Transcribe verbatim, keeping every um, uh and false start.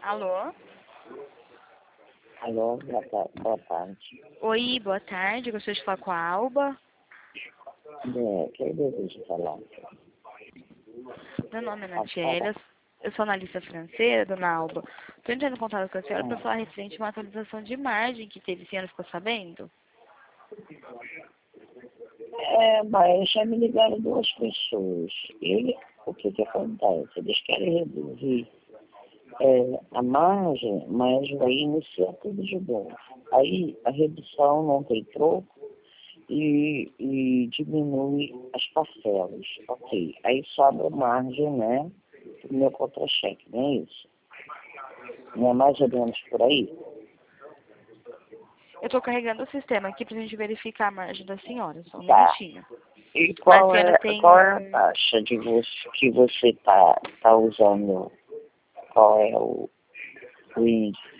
Alô? Alô, boa ta- boa tarde. Oi, boa tarde. Gostaria de falar com a Alba. É, quem deseja falar? Meu nome é Pode Natiele. falar. Eu eu sou analista financeira, dona Alba. Estou entrando em contato com a senhora para Ah, falar referente a uma atualização de margem que teve. A senhora ficou sabendo? É, mas já me ligaram duas pessoas. Ele, o que que acontece? Eles querem reduzir é, a margem, mas vai iniciar tudo de bom. Aí a redução não tem troco e, e diminui as parcelas. Ok. Aí sobra margem, né? Do meu contra-cheque, não é isso? Não é mais ou menos por aí? Eu estou carregando o sistema aqui para a gente verificar a margem da senhora. Só um Tá. minutinho. E Mas a qual senhora é, tem qual é a um... taxa de você, que você está tá usando? Qual é o, o índice?